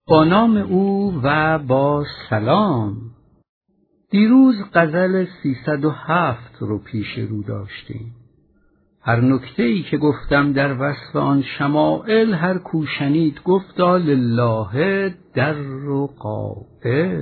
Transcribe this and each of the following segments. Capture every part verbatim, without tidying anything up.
با نام او و با سلام. دیروز غزل سیصد و هفت رو پیش رو داشتیم. هر نکته‌ای که گفتم در وصف آن شمائل، هر کو شنید گفتا لله در و قائل.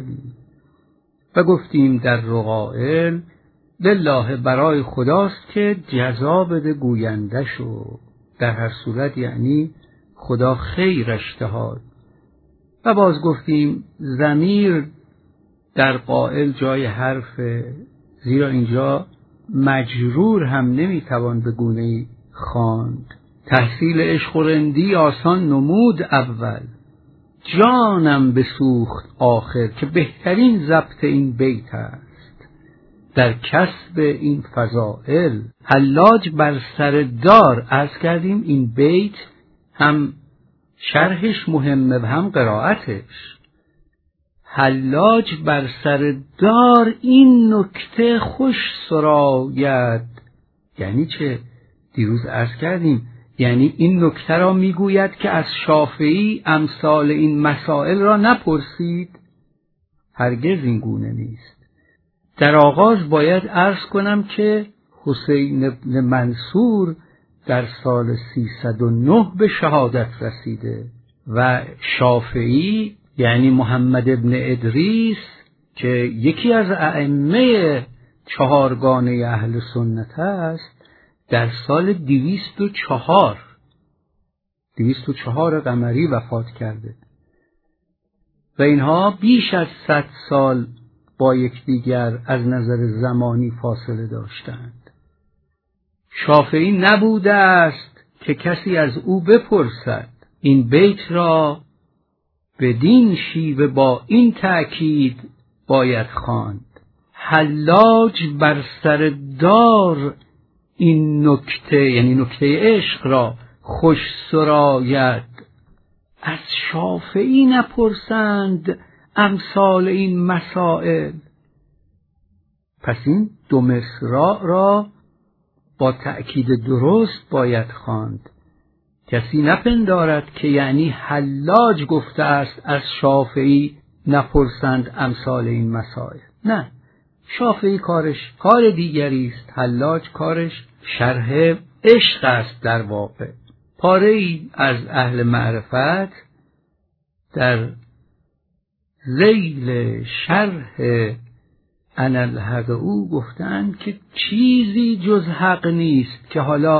و گفتیم در و قائل لله برای خداست که جزا بده گویندشو، در هر صورت یعنی خدا خیرش دهاد. و باز گفتیم ضمیر در قائل جای حرفه، زیرا اینجا مجرور هم نمیتوان به گونه‌ای خواند. تحصیل عشق و رندی آسان نمود اول، جانم بسوخت آخر، که بهترین ضبط این بیت است در کسب این فضائل. حلاج بر سر دار، عرض کردیم این بیت هم شرحش مهمه و هم قرائتش. حلاج بر سر دار این نکته خوش سراید. یعنی چه؟ دیروز عرض کردیم یعنی این نکته را میگوید که از شافعی امثال این مسائل را نپرسید. هرگز این گونه نیست. در آغاز باید عرض کنم که حسین بن منصور در سال سیصد و نه به شهادت رسیده و شافعی یعنی محمد ابن ادریس که یکی از ائمه چهارگانه اهل سنت است، در سال دویست و چهار دویست و چهار قمری وفات کرده و اینها بیش از صد سال با یکدیگر از نظر زمانی فاصله داشتند. شافعی نبوده است که کسی از او بپرسد. این بیت را بدین شیوه با این تأکید باید خواند. حلاج بر سر دار این نکته، یعنی نکته عشق را خوش سراید. از شافعی نپرسند امثال این مسائل. پس این دو مصرع را با تأکید درست باید خواند. کسی نپندارد که یعنی حلاج گفته است از شافعی نپرسند امثال این مسائل. نه، شافعی کارش کار دیگری است، حلاج کارش شرح عشق است. در واقع پاره ای از اهل معرفت در ذیل شرح انالحق او گفتند که چیزی جز حق نیست که حالا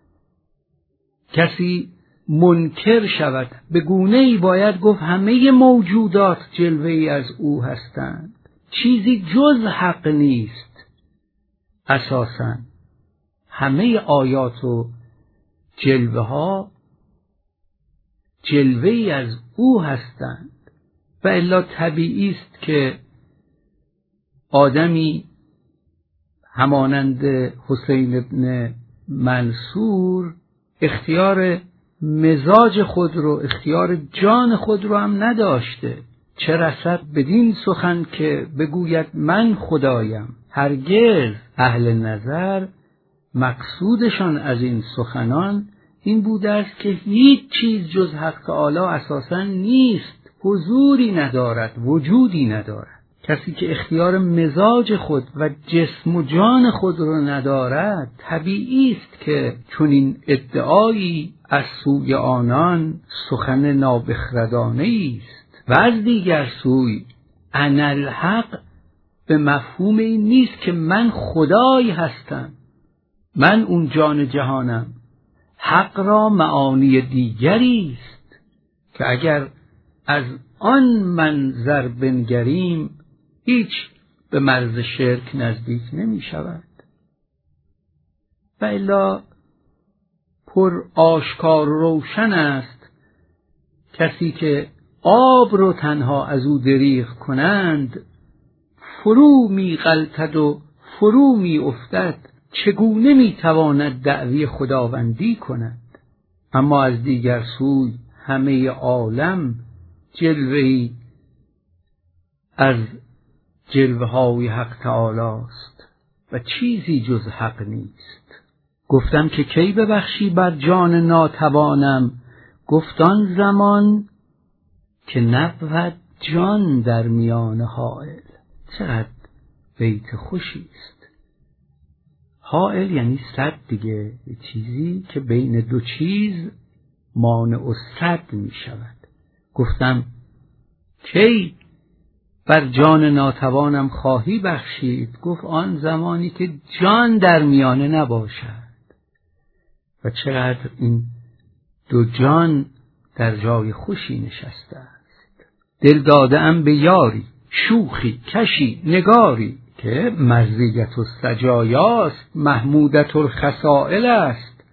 کسی منکر شود. به گونه‌ای باید گفت همه موجودات جلوه‌ای از او هستند. چیزی جز حق نیست. اساساً همه آیات و جلوه ها جلوه‌ای از او هستند و الا طبیعی است که آدمی همانند حسین ابن منصور اختیار مزاج خود رو، اختیار جان خود رو هم نداشته، چه رسد بدین سخن که بگوید من خدایم. هرگز اهل نظر مقصودشان از این سخنان این بوده است که هیچ چیز جز حق تعالی اساساً نیست، حضوری ندارد، وجودی ندارد. کسی که اختیار مزاج خود و جسم و جان خود رو ندارد، طبیعی است که چنین ادعایی از سوی آنان سخن نابخردانه است. و از دیگر سوی انالحق به مفهوم این نیست که من خدایی هستم، من اون جان جهانم. حق را معانی دیگری است که اگر از آن منظر بنگریم هیچ به مرز شرک نزدیک نمی شود. و الا پر آشکار و روشن است کسی که آب رو تنها از او دریغ کنند فرو می غلطد و فرو می افتد، چگونه می تواند دعوی خداوندی کند؟ اما از دیگر سوی همه عالم جلوه‌ای از جلوه های حق تعالی است و چیزی جز حق نیست. گفتم که کی ببخشی بر جان ناتوانم، گفت آن زمان که نبود جان در میان حائل. چقدر بیت خوشی است. حائل یعنی سد دیگه، چیزی که بین دو چیز مانع و سد می شود. گفتم کی بر جان ناتوانم خواهی بخشید؟ گفت آن زمانی که جان در میانه نباشد. و چقدر این دو جان در جای خوشی نشسته است. دل داده ام به یاری، شوخی کشی نگاری، که مرضیت و سجایاست، محمودت و خسائل است.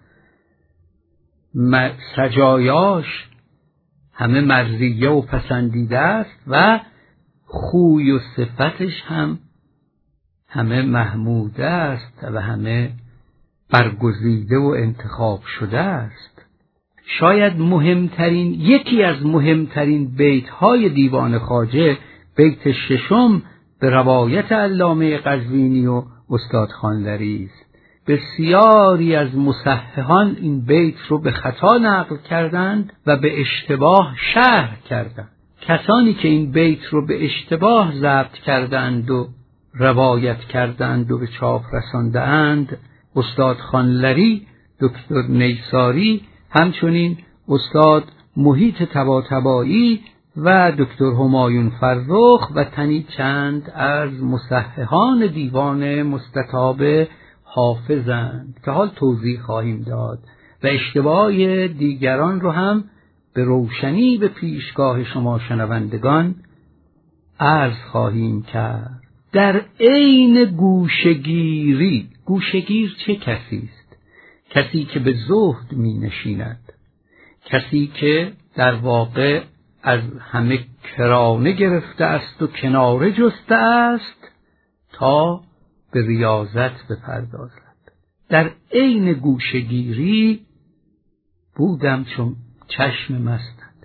سجایاش همه مرضیه و پسندیده است و خوی و صفتش هم همه محموده است و همه برگزیده و انتخاب شده است. شاید مهمترین، یکی از مهمترین بیت‌های دیوان خواجه بیت ششم به روایت علامه قزوینی و استاد خانلری است. بسیاری از مصححان این بیت رو به خطا نقل کردند و به اشتباه شرح کردند. کسانی که این بیت رو به اشتباه ضبط کردند و روایت کردند و به چاپ رساندند، استاد خانلری، دکتر نیساری، همچنین استاد محیط طباطبایی و دکتر همایون فرخ و تنی چند از مصححان دیوان مستطاب حافظند که حال توضیح خواهیم داد و اشتباه دیگران رو هم به روشنی به پیشگاه شما شنوندگان عرض خواهیم کرد. در عین گوشگیری، گوشگیر چه کسی است؟ کسی که به زهد می نشیند، کسی که در واقع از همه کرانه گرفته است و کناره جسته است تا به ریاضت بپردازد. در عین گوشگیری بودم چون چشم مستت.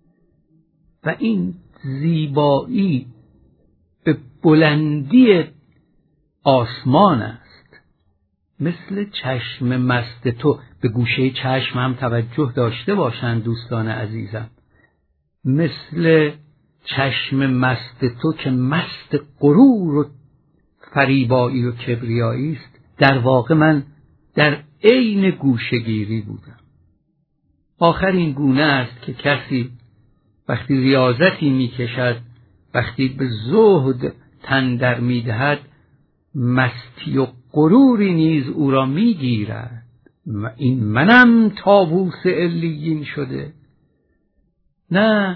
و این زیبایی به بلندی آسمان است، مثل چشم مست تو. به گوشه چشم هم توجه داشته باشند دوستان عزیزم. مثل چشم مست تو که مست غرور و فریبایی و کبریایی است، در واقع من در عین گوشگیری بودم. آخر این گونه است که کسی وقتی ریاضتی می کشد، وقتی به زهد تن در می دهد، مستی و غروری نیز او را می گیرد. این منم طاووس علیین شده. نه،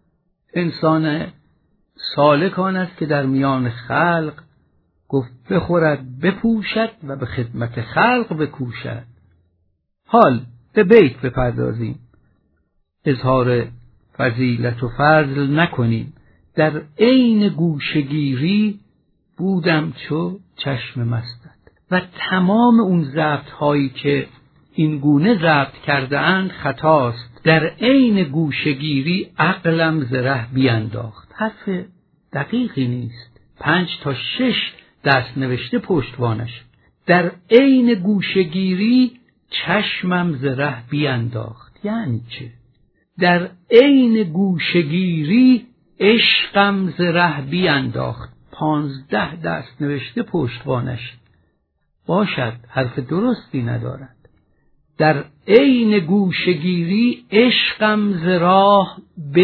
انسان سالک آن است که در میان خلق گفت بخورد بپوشد و به خدمت خلق بکوشد. حال به بیت بپردازیم، اظهار فضیلت و فضل نکنیم. در عین گوشگیری بودم چو چشم مستت. و تمام اون ضبط هایی که این گونه ضبط کرده اند خطاست. در عین گوشگیری عقلم ز ره بینداخت. حرف دقیقی نیست، پنج تا شش دست نوشته پشتوانش. در عین گوشگیری چشمم ز ره بینداخت. یعنی چه؟ در عین گوشگیری عشقم ز ره بینداخت. پانزده دست نوشته پشتوانش. باشد، حرف درستی ندارد. در عین گوشگیری عشقم ز راه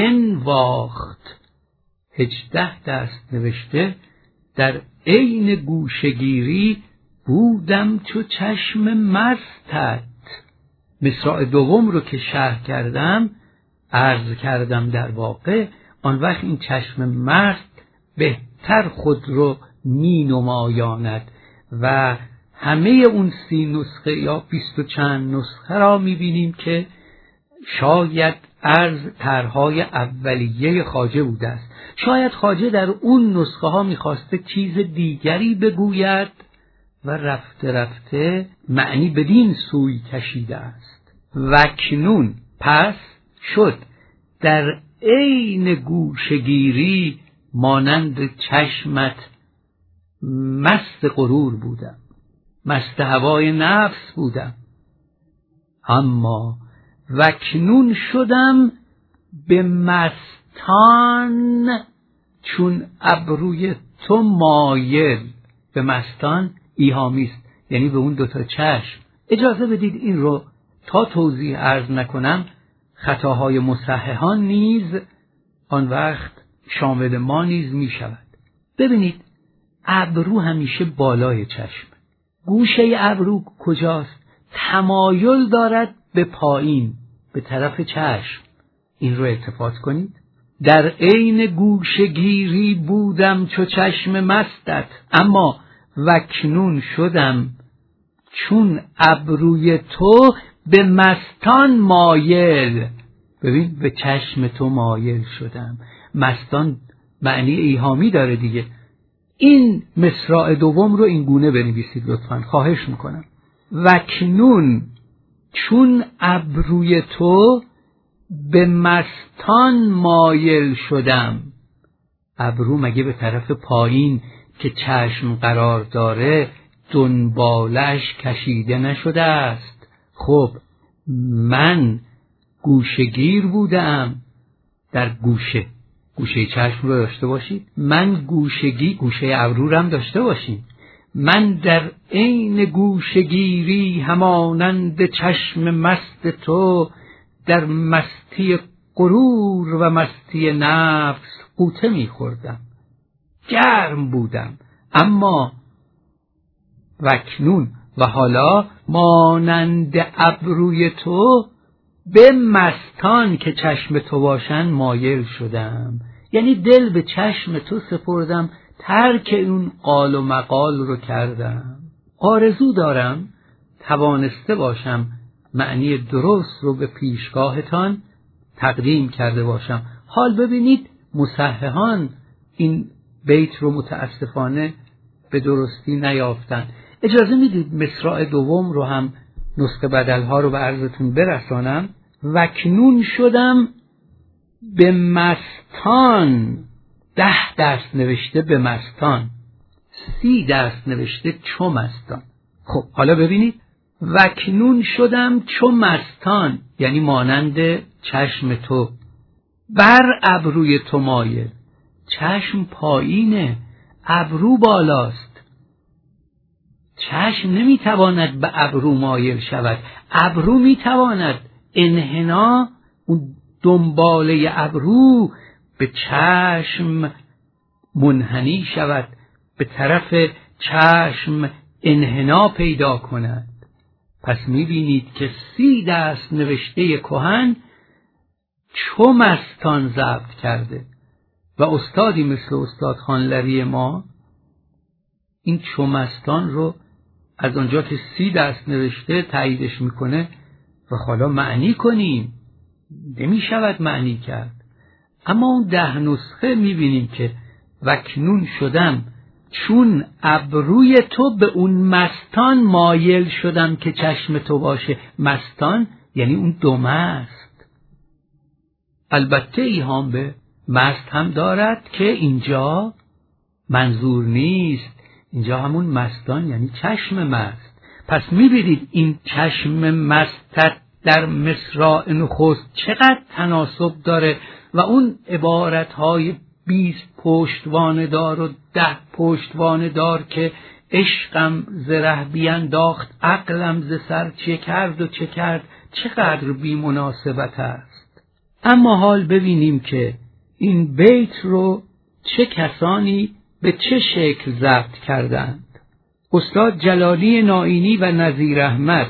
بنواخت. هجده دست نوشته در عین گوشگیری بودم چو چشم مستت. مصرع دوم رو که شرح کردم عرض کردم در واقع آن وقت این چشم مست بهتر خود رو می نمایاند و همه اون سی نسخه یا بیست و چند نسخه را می بینیم که شاید از طرحهای اولیه خواجه بوده است. شاید خواجه در اون نسخه ها می خواسته چیز دیگری بگوید و رفته رفته معنی بدین سوی کشیده است. وکنون پس شد در عین گوشگیری مانند چشمت مست غرور بودم، مست هوای نفس بودم، اما وکنون شدم به مست مستان چون ابروی تو مایل. به مستان ایهامی است، یعنی به اون دوتا چشم. اجازه بدید این رو تا توضیح عرض نکنم خطاهای مصححان نیز آن وقت شامل ما نیز می شود. ببینید ابرو همیشه بالای چشم. گوشه ابرو کجاست؟ تمایل دارد به پایین، به طرف چشم. این رو التفات کنید. در عین گوشه‌گیری بودم چو چشم مستت، اما وکنون شدم چون ابروی تو به مستان مایل. ببین به چشم تو مایل شدم. مستان معنی ایهامی داره دیگه. این مصرع دوم رو این گونه بنویسید لطفاً، خواهش میکنم. وکنون چون ابروی تو به مستان مایل شدم. ابرو مگه به طرف پایین که چشم قرار داره دنبالش کشیده نشده است؟ خب من گوشه‌گیر بودم در گوشه. گوشه چشم رو داشته باشید. من گوشگی گوشه ابرو رو هم داشته باشید. من در عین گوشه‌گیری همانند چشم مست تو در مستی غرور و مستی نفس غوطه می‌خوردم. گرم بودم، اما وکنون و حالا مانند ابروی تو به مستان که چشم تو باشن مایل شدم. یعنی دل به چشم تو سپردم، ترک اون قال و مقال رو کردم. آرزو دارم توانسته باشم معنی درست رو به پیشگاهتان تقدیم کرده باشم. حال ببینید مصححان این بیت رو متاسفانه به درستی نیافتن. اجازه میدید مصرع دوم رو هم نسخه بدلها رو به عرضتون برسانم. وکنون شدم به مستان. ده دست نوشته به مستان، سی دست نوشته چو مستان. خب حالا ببینید وکنون شدم چو مستان، یعنی مانند چشم تو. بر ابروی تو مایل. چشم پایینه، ابرو بالاست. چشم نمیتواند به ابرو مایل شود. ابرو میتواند انحنا، اون دنباله ابرو به چشم منحنی شود، به طرف چشم انحنا پیدا کند. پس میبینید که سی دست نوشته کهن چو مستان ضبط کرده و استادی مثل استاد خانلری ما این چو مستان رو از آنجا که سی دست نوشته تاییدش میکنه و حالا معنی کنیم. نمی شود معنی کرد. اما اون ده نسخه میبینیم که وکنون شدم چون ابروی تو به اون مستان مایل شدم که چشم تو باشه. مستان یعنی اون دو مست. البته ایهام به مست هم دارد که اینجا منظور نیست. اینجا همون مستان یعنی چشم مست. پس میبینید این چشم مستت در مصرع نخست چقدر تناسب داره و اون عبارتهای بیست پشتوانه دار و ده پشتوانه دار که عشقم ز ره بینداخت عقلم ز سر چه کرد و چه کرد چقدر بی مناسبت است. اما حال ببینیم که این بیت رو چه کسانی به چه شکل ضبط کردند. استاد جلالی نائینی و نظیر احمد،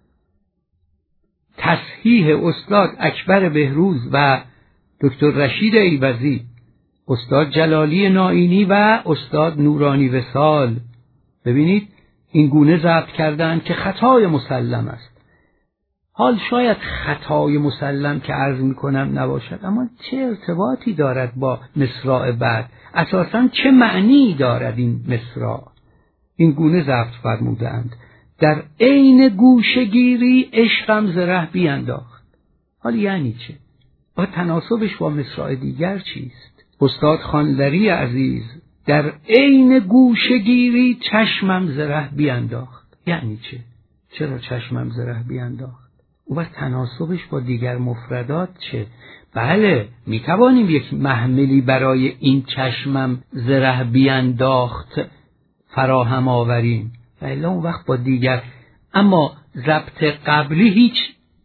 تصحیح استاد اکبر بهروز و دکتر رشید ایوزی، استاد جلالی نائینی و استاد نورانی وصال. ببینید این گونه ضبط کردند که خطای مسلم است. حال شاید خطای مسلم که عرض میکنم نباشد، اما چه ارتباطی دارد با مصرع بعد؟ اساساً چه معنی دارد این مصرع؟ این گونه ضبط فرمودند در عین گوشه‌گیری عشقم ز ره بینداخت. حال یعنی چه؟ و تناسبش با مصرع دیگر چیست؟ استاد خانلری عزیز در عین گوشه‌گیری چشمم ز ره بینداخت. یعنی چه؟ چرا چشمم ز ره بینداخت؟ و تناسبش با دیگر مفردات چه؟ بله میتوانیم یک محملی برای این چشمم زره بینداخت فراهم آوریم و الا اون وقت با دیگر. اما ضبط قبلی هیچ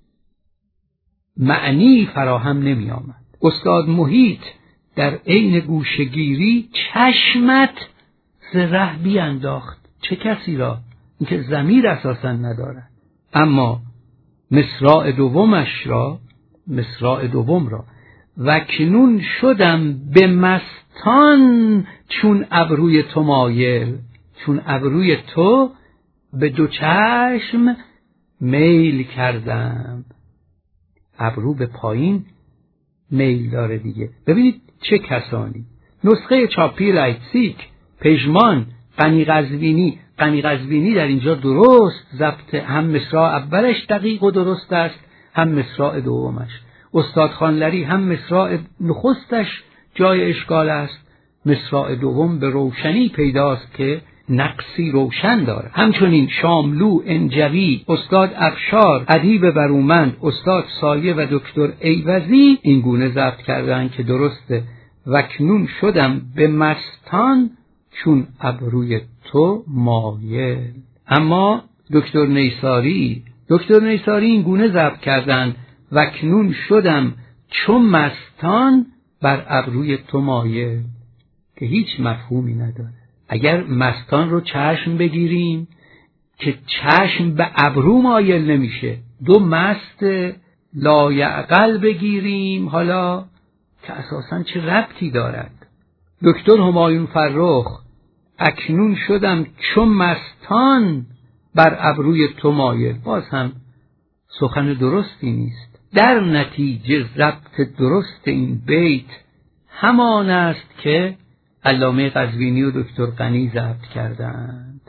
معنی فراهم نمی آمد. استاد محیط در عین گوشگیری چشمت زره بینداخت. چه کسی را؟ اینکه ضمیر اساسا ندارد. اما مصرع دومش را مصرع دوم را وکنون شدم به مستان چون ابروی تو مایل، چون ابروی تو به دو چشم میل کردم. ابرو به پایین میل داره دیگه. ببینید چه کسانی. نسخه چاپی لایپزیگ، پژمان، غنی قزوینی. غنی قزوینی در اینجا درست ضبط، هم مصرع اولش دقیق و درست است، هم مصرع دومش. استاد خانلری هم مصرع نخستش جای اشکال است، مصرع دوم به روشنی پیداست که نقصی روشن داره. همچنین شاملو، انجوی، استاد افشار، ادیب برومند، استاد سایه و دکتر ایوزی این گونه ضبط کردن که درسته. وکنون شدم به مستان چون ابروی تو مایل. اما دکتر نیساری دکتر نیساری این گونه ضبط کردن وکنون شدم چون مستان بر ابروی تو مایل، که هیچ مفهومی نداره. اگر مستان رو چشم بگیریم که چشم به ابرو مایل نمیشه، دو مست لایعقل بگیریم حالا که اساساً چه ربطی دارد. دکتر همایون فرخ اکنون شدم چون مستان بر ابروی تو مایل، باز هم سخن درستی نیست. در نتیجه ضبط درست این بیت همان است که علامه قزوینی و دکتر غنی ضبط کردند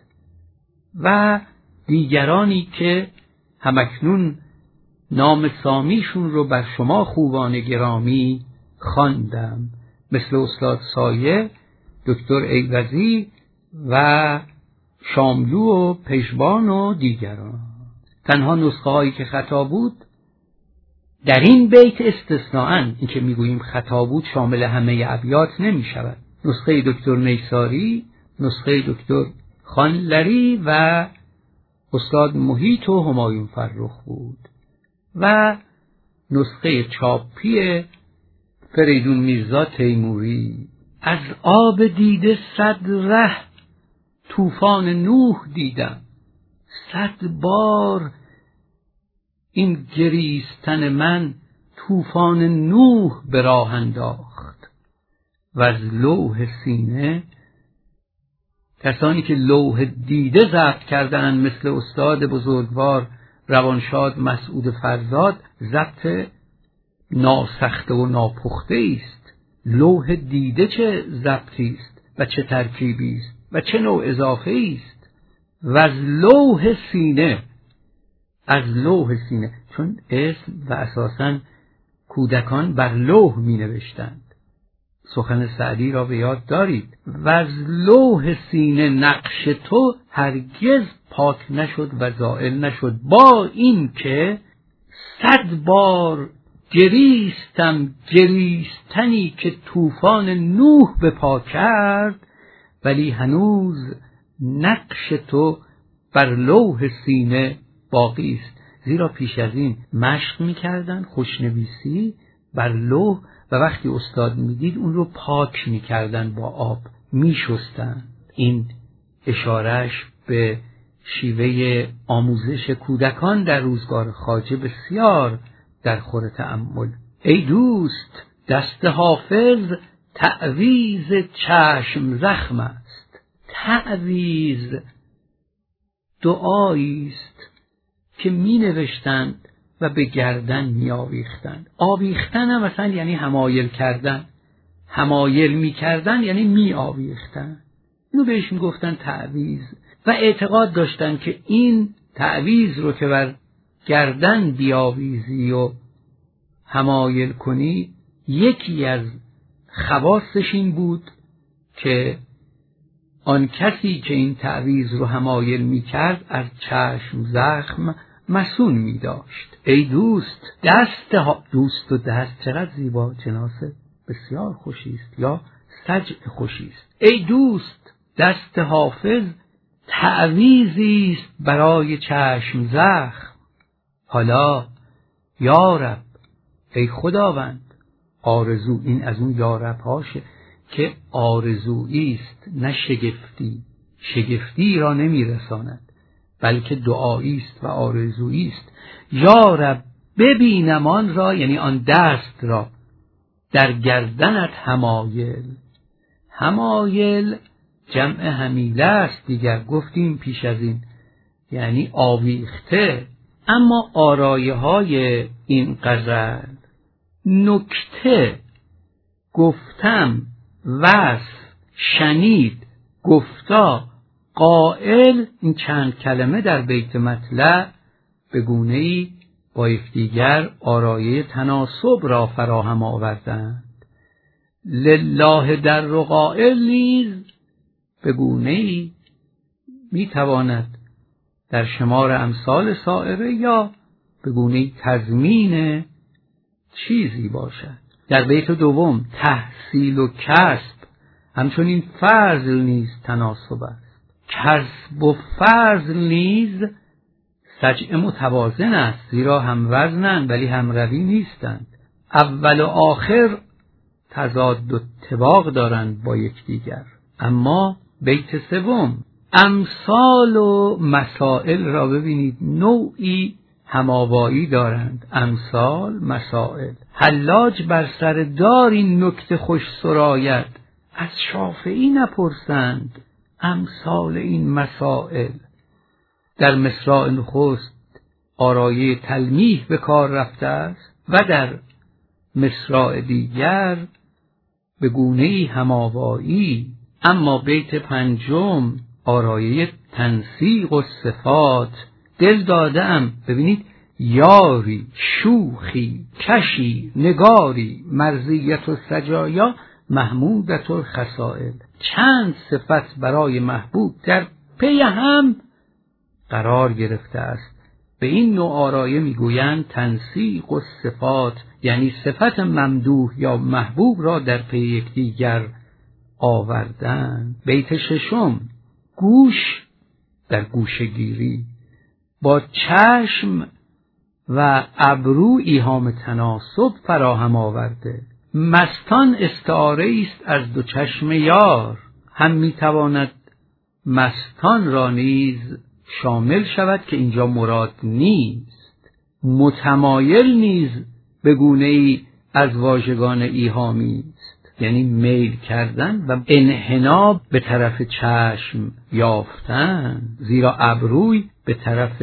و دیگرانی که همکنون نام سامیشون رو بر شما خوبان گرامی خواندم، مثل استاد سایه، دکتر ایوزی و شاملو و پژمان و دیگران. تنها نسخه هایی که خطا بود در این بیت استثناءً، این که میگوییم خطا بود شامل همه ابیات نمی شود. نسخه دکتر نیساری، نسخه دکتر خانلری و استاد محیط و همایون فرخ بود و نسخه چاپی فریدون میرزا تیموری. از آب دیده صد ره طوفان نوح دیدم، صد بار این گریستن من طوفان نوح به راه انداخت. و از لوح سینه کسانی که لوح دیده ضبط کردند مثل استاد بزرگوار روانشاد مسعود فرزاد، ضبط ناسخته و ناپخته است. لوح دیده چه ضبطی است و چه ترکیبی است و چه نوع اضافه است. و از لوح سینه، از لوح سینه، چون اسم و اساساً کودکان بر لوح می نوشتند. سخن سعدی را به یاد دارید. و از لوح سینه نقش تو هرگز پاک نشد و زائل نشد، با این که صد بار گریستم گریستنی که طوفان نوح به پا کرد، ولی هنوز نقش تو بر لوح سینه باقی است. زیرا پیش از این مشق می‌کردند خوشنویسی بر لوح و وقتی استاد میدید اون رو پاک می‌کردند، با آب می‌شستند. این اشارهش به شیوه آموزش کودکان در روزگار خواجه بسیار در خور تأمل. ای دوست، دست حافظ تعویذ چشم زخم است. تعویذ دعایی است که می نوشتند و به گردن می آویختند. آویختن هم مثلا یعنی همایل کردن، همایل می کردن یعنی می آویختن. اینو بهش می گفتن تعویذ و اعتقاد داشتن که این تعویذ رو که بر گردن بیاویزی و همایل کنی، یکی از خواصش این بود که آن کسی که این تعویذ رو همایل می کرد از چشم زخم مسون می داشت. ای دوست دست ها... دوست و دست چقدر زیبا، جناسه بسیار خوشی است یا سجع خوشی است. ای دوست دست حافظ تعویذی است برای چشم زخم. حالا یا رب ای خداوند، آرزو، این از اون یا رب هاشه که آرزویی است نه شگفتی، شگفتی را نمی رساند بلکه دعایی است و آرزویی است. یا رب ببینم آن را، یعنی آن دست را، در گردنت حمایل. حمایل جمع حمیله است دیگر، گفتیم پیش از این، یعنی آویخته. اما آرایه های این غزل نکته، گفتم، وصف، شنید، گفتا، قائل، این چند کلمه در بیت مطلع به گونه‌ای با یکدیگر آرایه تناسب را فراهم آوردند. لله در و قائل نیز به گونه‌ای میتواند در شمار امثال سائره یا به گونه‌ای تضمین چیزی باشد. در بیت دوم تحصیل و کسب همچنین فضل نیز تناسب است. کسب و فضل نیز سجع متوازن است، زیرا هم وزنند ولی هم روی نیستند. اول و آخر تضاد و اتفاق دارند با یکدیگر. اما بیت سوم امثال و مسائل را ببینید، نوعی هماوایی دارند. امثال، مسائل. حلاج بر سر دار این نکته خوش سراید، از شافعی نپرسند امثال این مسائل. در مصرع نخست آرایه تلمیح به کار رفته است و در مصرع دیگر به گونه‌ای هماوایی. اما بیت پنجم آرایه تنسیق و صفات. دل دادم، ببینید، یاری، شوخی، کشی، نگاری، مرضیت و سجایا، محمودت و خصائل. چند صفت برای محبوب در پی هم قرار گرفته است. به این نوع آرایه میگویند تنسیق و صفات، یعنی صفت ممدوح یا محبوب را در پی یکدیگر آوردن. بیت ششم گوش در گوشگیری با چشم و ابرو ایهام تناسب فراهم آورده. مستان استعاره است از دو چشم یار، هم میتواند مستان را نیز شامل شود که اینجا مراد نیست. متمایل نیز به گونه‌ای از واژگان ایهامی است، یعنی میل کردن و انحناب به طرف چشم یافتن، زیرا ابروی به طرف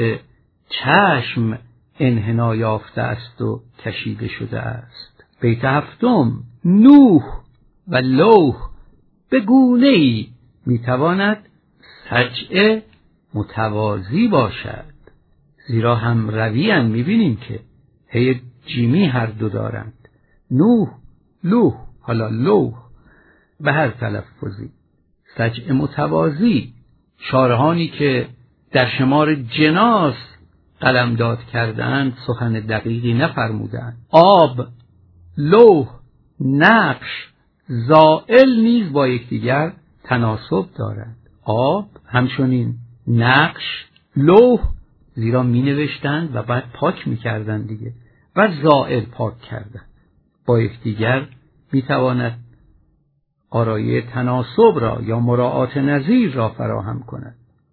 چشم انحنا یافته است و کشیده شده است. بیت هفتم نوح و لوح به گونه‌ای میتواند سجع متوازی باشد، زیرا هم رویان، میبینیم که هی جیمی هر دو دارند. نوح، لوح، حالا لوح به هر تلفظی. سجع متوازی، شارحانی که در شمار جناس قلمداد کردند سخن دقیقی نفرمودند. آب، لوح، نقش، زائل نیز با یکدیگر تناسب دارند. آب همچنین نقش، لوح زیرا می نوشتند و بعد پاک می کردند دیگه، و زائل پاک کردن با یکدیگر می تواند آرایه تناسب را یا مراعات نظیر را فراهم کند.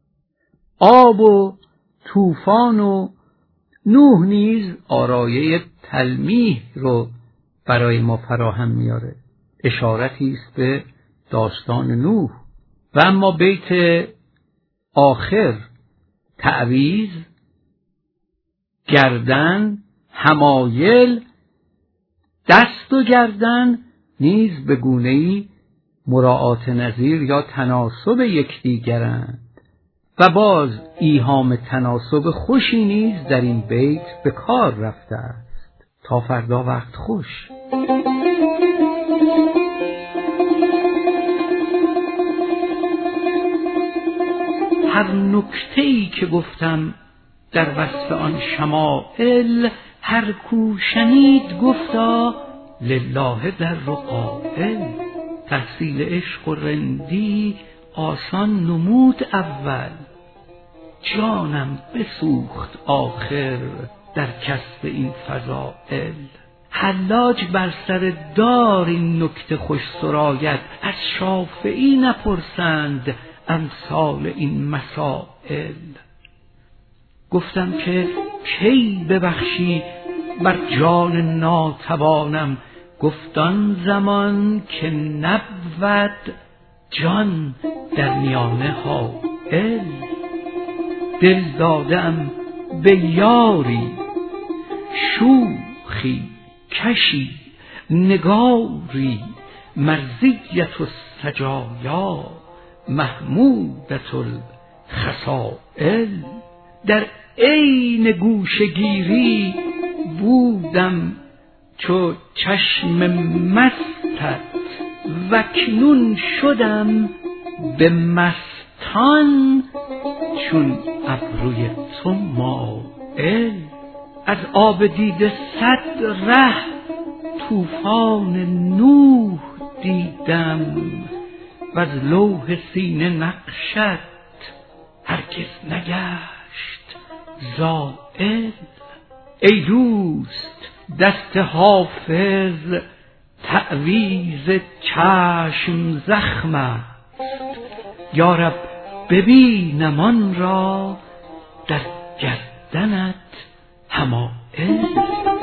آب و طوفان و نوح نیز آرایه تلمیح رو برای ما فراهم میاره، اشارتی است به داستان نوح. و اما بیت آخر تعویذ، گردن، حمایل، دست و گردن نیز به گونه‌ای مراعات نظیر یا تناسب یکدیگرند و باز ایهام تناسب خوشی نیز در این بیت به کار رفته است. تا فردا وقت خوش. هر نکته‌ای که گفتم در وصف آن شمائل، هر کو شنید گفتا لله در قائل. تحصیل عشق و رندی آسان نمود اول، جانم بسوخت آخر در کسب این فضائل. حلاج بر سر دار این نکته خوش سراید، از شافعی نپرسند امثال این مسائل. گفتم که کی ببخشی بر جان ناتوانم، گفت آن زمان که نبود جان در میانه حائل. دل دادم به یاری شوخی کشی نگاری، مرضیة السجایا محمودة الخصائل. در عین گوشه گیری بودم چو چشم مستت، واکنون شدم به مستان چون ابروی تو مائل. از آب دیده صد ره طوفان نوح دیدم، وز لوح سینه نقشت هرگز نگشت زائل. ای دوست دست حافظ تعویذ چشم زخم است، یارب ببینم آن را در گردنت حمائل.